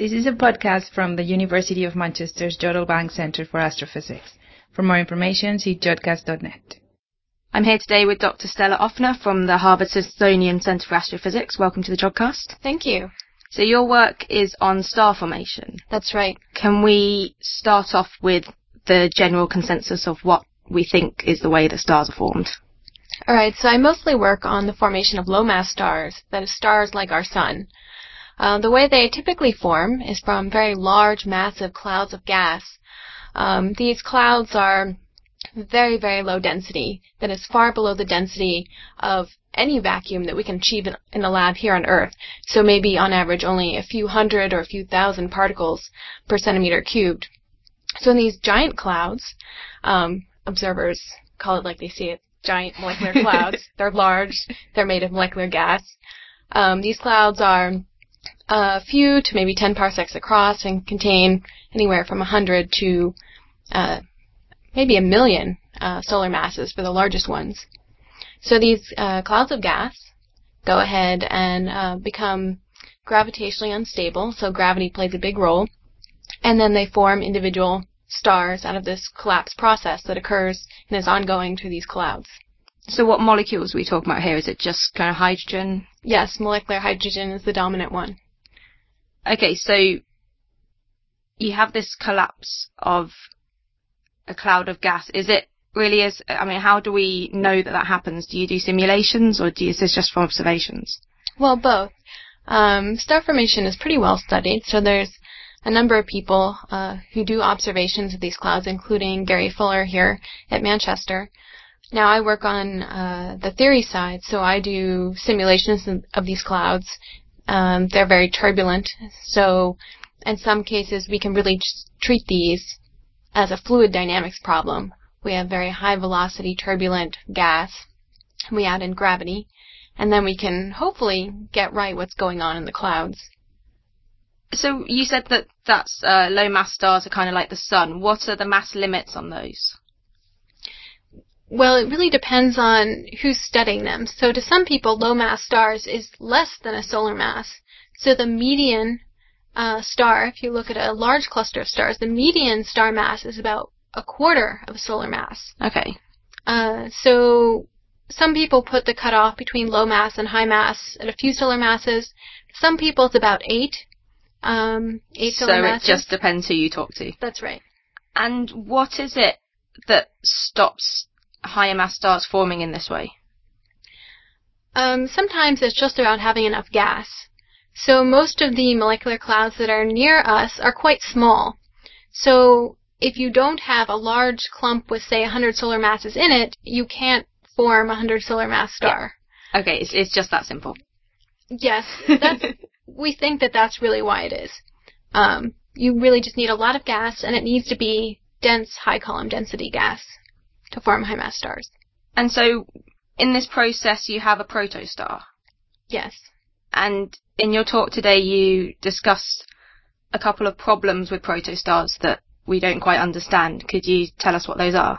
This is a podcast from the University of Manchester's Jodrell Bank Centre for Astrophysics. For more information, see jodcast.net. I'm here today with Dr. Stella Offner from the Harvard-Smithsonian Centre for Astrophysics. Welcome to the Jodcast. Thank you. So your work is on star formation. That's right. Can we start off with the general consensus of what we think is the way that stars are formed? All right, so I mostly work on the formation of low-mass stars, that is, stars like our sun. The way they typically form is from very large, massive clouds of gas. These clouds are very, very low density, that is far below the density of any vacuum that we can achieve in the lab here on Earth. So maybe on average only a few hundred or a few thousand particles per centimeter cubed. So in these giant clouds, observers call it like they see it, giant molecular clouds. They're large. They're made of molecular gas. These clouds are a few to maybe 10 parsecs across and contain anywhere from 100 to maybe 1 million solar masses for the largest ones. So these clouds of gas go ahead and become gravitationally unstable, so gravity plays a big role, and then they form individual stars out of this collapse process that occurs and is ongoing through these clouds. So what molecules are we talking about here? Is it just kind of hydrogen? Yes, molecular hydrogen is the dominant one. Okay, so you have this collapse of a cloud of gas. Is it really how do we know that that happens? Do you do simulations or is this just from observations? Well, both. Star formation is pretty well studied, so there's a number of people who do observations of these clouds, including Gary Fuller here at Manchester. Now, I work on the theory side, so I do simulations of these clouds. They're very turbulent, so in some cases we can really just treat these as a fluid dynamics problem. We have very high velocity turbulent gas, we add in gravity, and then we can hopefully get right what's going on in the clouds. So you said that low mass stars are kind of like the sun. What are the mass limits on those? Well, it really depends on who's studying them. So to some people, low-mass stars is less than a solar mass. So the median star, if you look at a large cluster of stars, the median star mass is about a quarter of a solar mass. Okay. So some people put the cutoff between low mass and high mass at a few solar masses. Some people it's about 8 solar masses. So it just depends who you talk to. That's right. And what is it that stops higher mass stars forming in this way? Sometimes it's just about having enough gas. So most of the molecular clouds that are near us are quite small. So if you don't have a large clump with, say, 100 solar masses in it, you can't form a 100 solar mass star. Yeah. Okay, it's just that simple. Yes, we think that that's really why it is. You really just need a lot of gas, and it needs to be dense, high column density gas to form high mass stars. And so in this process you have a protostar? Yes. And in your talk today you discussed a couple of problems with protostars that we don't quite understand. Could you tell us what those are?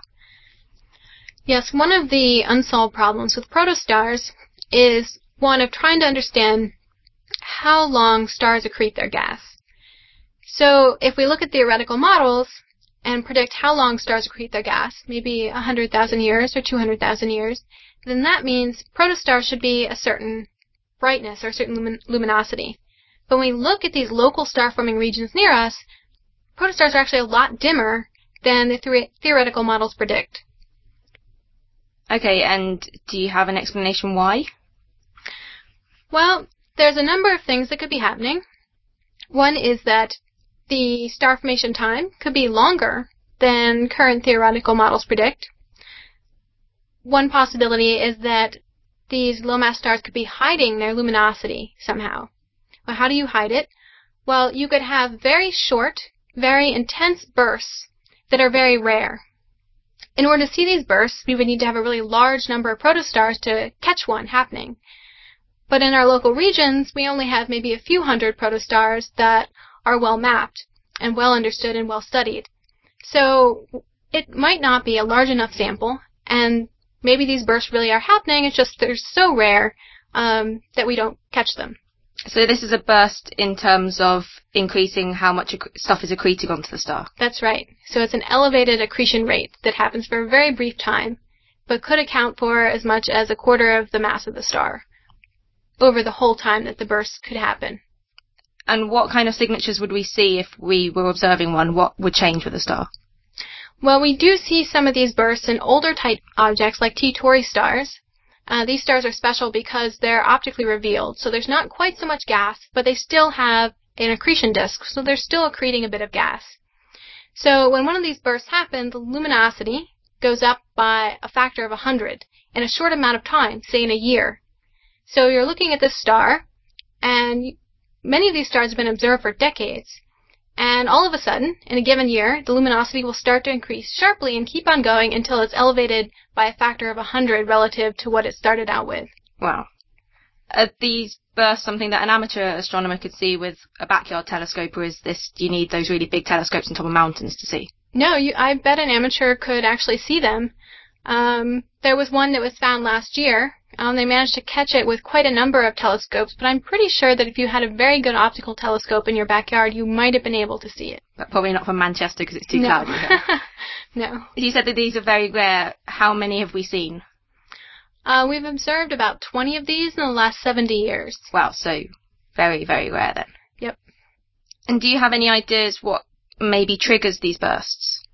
Yes, one of the unsolved problems with protostars is one of trying to understand how long stars accrete their gas. So if we look at theoretical models and predict how long stars accrete their gas, maybe 100,000 years or 200,000 years, then that means protostars should be a certain brightness or a certain luminosity. But when we look at these local star-forming regions near us, protostars are actually a lot dimmer than the theoretical models predict. Okay, and do you have an explanation why? Well, there's a number of things that could be happening. One is that the star formation time could be longer than current theoretical models predict. One possibility is that these low-mass stars could be hiding their luminosity somehow. Well, how do you hide it? Well, you could have very short, very intense bursts that are very rare. In order to see these bursts, we would need to have a really large number of protostars to catch one happening. But in our local regions, we only have maybe a few hundred protostars that are well mapped and well understood and well studied. So it might not be a large enough sample, and maybe these bursts really are happening, it's just they're so rare that we don't catch them. So this is a burst in terms of increasing how much stuff is accreting onto the star. That's right. So it's an elevated accretion rate that happens for a very brief time, but could account for as much as a quarter of the mass of the star over the whole time that the burst could happen. And what kind of signatures would we see if we were observing one? What would change with the star? Well, we do see some of these bursts in older type objects like T Tauri stars. These stars are special because they're optically revealed, so there's not quite so much gas, but they still have an accretion disk, so they're still accreting a bit of gas. So when one of these bursts happens, the luminosity goes up by a factor of 100 in a short amount of time, say in a year. So you're looking at this star, and many of these stars have been observed for decades, and all of a sudden, in a given year, the luminosity will start to increase sharply and keep on going until it's elevated by a factor of 100 relative to what it started out with. Wow. Are these bursts something that an amateur astronomer could see with a backyard telescope, or do you need those really big telescopes on top of mountains to see? No, I bet an amateur could actually see them. There was one that was found last year. They managed to catch it with quite a number of telescopes, but I'm pretty sure that if you had a very good optical telescope in your backyard, you might have been able to see it. But probably not from Manchester because it's too cloudy here. No. You said that these are very rare. How many have we seen? We've observed about 20 of these in the last 70 years. Wow, so very, very rare then. Yep. And do you have any ideas what maybe triggers these bursts?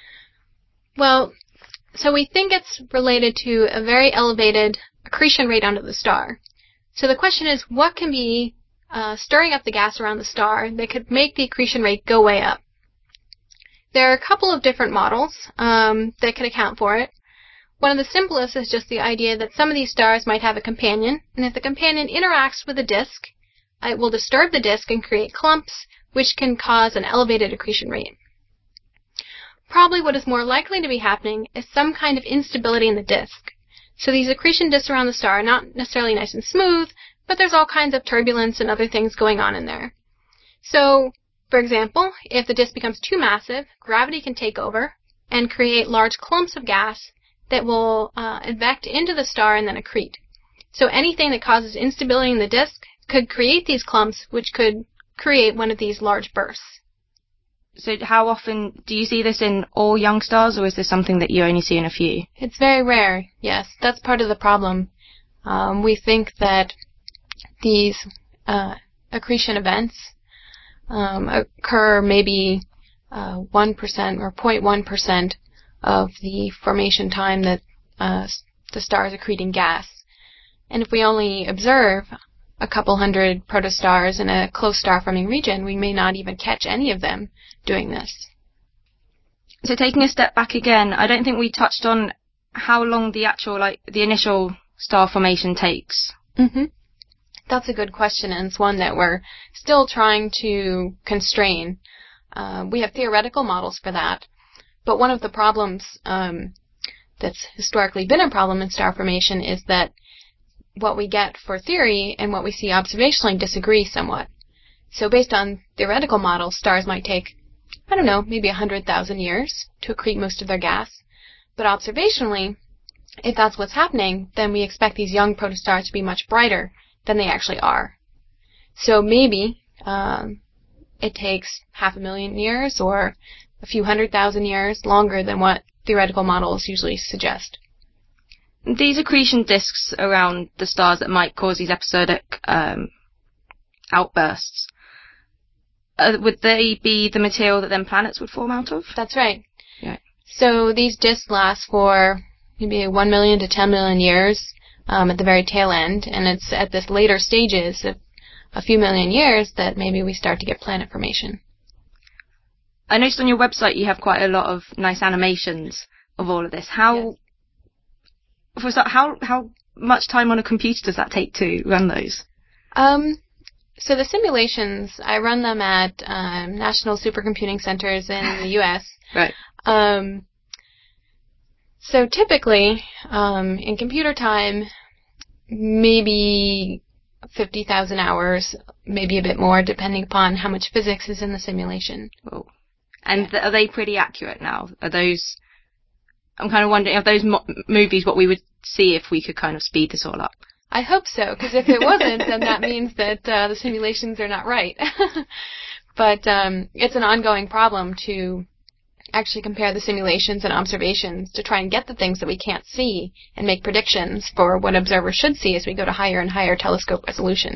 Well, so we think it's related to a very elevated accretion rate onto the star. So the question is, what can be stirring up the gas around the star that could make the accretion rate go way up? There are a couple of different models that could account for it. One of the simplest is just the idea that some of these stars might have a companion, and if the companion interacts with the disk, it will disturb the disk and create clumps, which can cause an elevated accretion rate. Probably what is more likely to be happening is some kind of instability in the disk. So these accretion disks around the star are not necessarily nice and smooth, but there's all kinds of turbulence and other things going on in there. So, for example, if the disk becomes too massive, gravity can take over and create large clumps of gas that will advect into the star and then accrete. So anything that causes instability in the disk could create these clumps, which could create one of these large bursts. So how often do you see this in all young stars, or is this something that you only see in a few? It's very rare, yes. That's part of the problem. We think that these accretion events occur maybe 1% or 0.1% of the formation time that the star is accreting gas. And if we only observe a couple hundred protostars in a close star-forming region, we may not even catch any of them doing this. So taking a step back again, I don't think we touched on how long the initial star formation takes. Mm-hmm. That's a good question, and it's one that we're still trying to constrain. We have theoretical models for that, but one of the problems that's historically been a problem in star formation is that what we get for theory and what we see observationally disagree somewhat. So based on theoretical models, stars might take, maybe 100,000 years to accrete most of their gas. But observationally, if that's what's happening, then we expect these young protostars to be much brighter than they actually are. So maybe it takes 500,000 years or a few 100,000 years longer than what theoretical models usually suggest. These accretion disks around the stars that might cause these episodic outbursts, would they be the material that then planets would form out of? That's right. Yeah. So these disks last for maybe 1 million to 10 million years at the very tail end, and it's at this later stages of a few million years that maybe we start to get planet formation. I noticed on your website you have quite a lot of nice animations of all of this. How much time on a computer does that take to run those? So the simulations, I run them at national supercomputing centers in the U.S. Right. So typically, in computer time, maybe 50,000 hours, maybe a bit more, depending upon how much physics is in the simulation. Oh. And are they pretty accurate now? Are those... I'm kind of wondering, are those movies what we would see if we could kind of speed this all up? I hope so, because if it wasn't, then that means that the simulations are not right. But it's an ongoing problem to actually compare the simulations and observations to try and get the things that we can't see and make predictions for what observers should see as we go to higher and higher telescope resolution.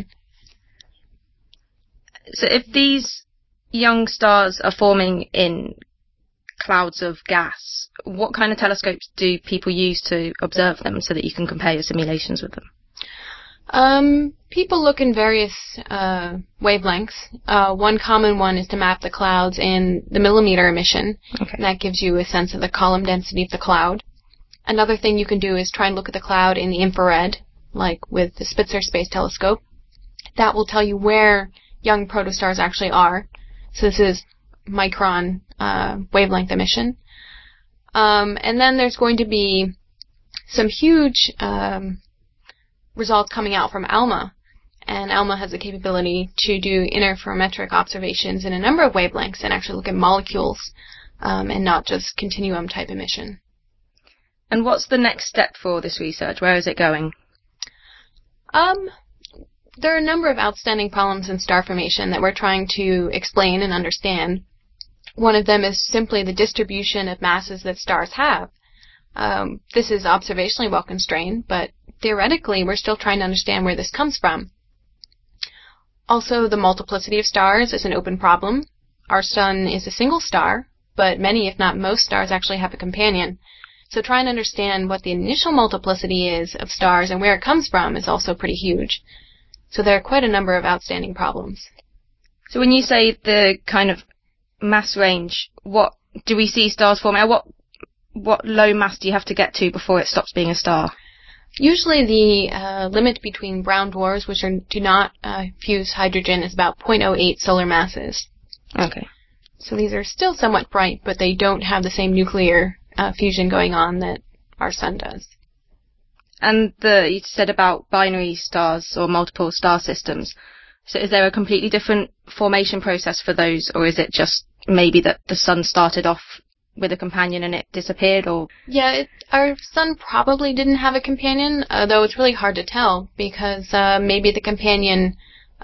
So if these young stars are forming in clouds of gas, what kind of telescopes do people use to observe them so that you can compare your simulations with them? People look in various wavelengths. One common one is to map the clouds in the millimeter emission. Okay. And that gives you a sense of the column density of the cloud. Another thing you can do is try and look at the cloud in the infrared, like with the Spitzer Space Telescope. That will tell you where young protostars actually are. So this is micron wavelength emission. And then there's going to be some huge results coming out from ALMA. And ALMA has the capability to do interferometric observations in a number of wavelengths and actually look at molecules and not just continuum type emission. And what's the next step for this research? Where is it going? There are a number of outstanding problems in star formation that we're trying to explain and understand. One of them is simply the distribution of masses that stars have. This is observationally well constrained, but theoretically we're still trying to understand where this comes from. Also, the multiplicity of stars is an open problem. Our sun is a single star, but many, if not most, stars actually have a companion. So trying to understand what the initial multiplicity is of stars and where it comes from is also pretty huge. So there are quite a number of outstanding problems. So when you say the kind of mass range, what do we see stars forming? What low mass do you have to get to before it stops being a star? Usually the limit between brown dwarfs, which do not fuse hydrogen, is about 0.08 solar masses. Okay. So these are still somewhat bright, but they don't have the same nuclear fusion going on that our sun does. And you said about binary stars or multiple star systems. So is there a completely different formation process for those, or is it just maybe that the sun started off with a companion and it disappeared? Or yeah, our sun probably didn't have a companion, though it's really hard to tell because maybe the companion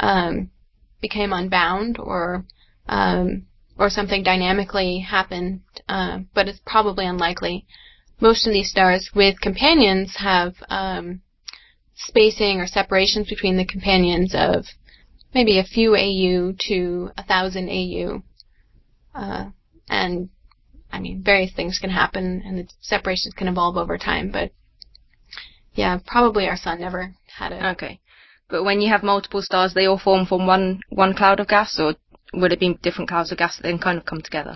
became unbound or something dynamically happened, but it's probably unlikely. Most of these stars with companions have spacing or separations between the companions of maybe a few AU to 1,000 AU. And, I mean, various things can happen, and the separations can evolve over time, but, yeah, probably our sun never had it. Okay. But when you have multiple stars, they all form from one cloud of gas, or would it be different clouds of gas that then kind of come together?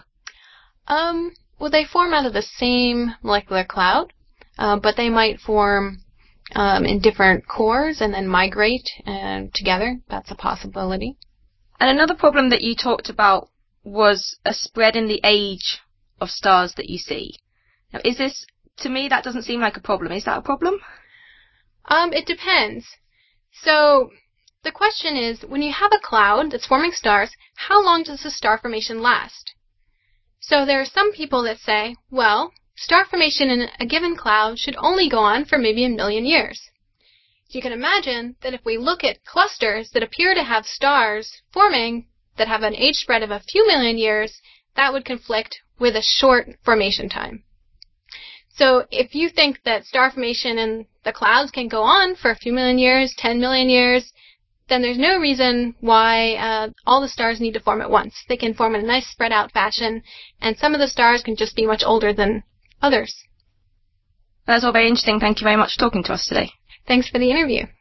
Well, they form out of the same molecular cloud, but they might form in different cores and then migrate together. That's a possibility. And another problem that you talked about was a spread in the age of stars that you see. Now, to me, that doesn't seem like a problem. Is that a problem? It depends. So the question is, when you have a cloud that's forming stars, how long does the star formation last? So there are some people that say, well, star formation in a given cloud should only go on for maybe 1 million years. So you can imagine that if we look at clusters that appear to have stars forming that have an age spread of a few million years, that would conflict with a short formation time. So if you think that star formation in the clouds can go on for a few million years, 10 million years, then there's no reason why all the stars need to form at once. They can form in a nice spread out fashion, and some of the stars can just be much older than others. That's all very interesting. Thank you very much for talking to us today. Thanks for the interview.